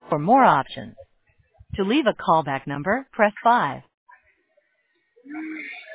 For more options, to leave a callback number, press 5.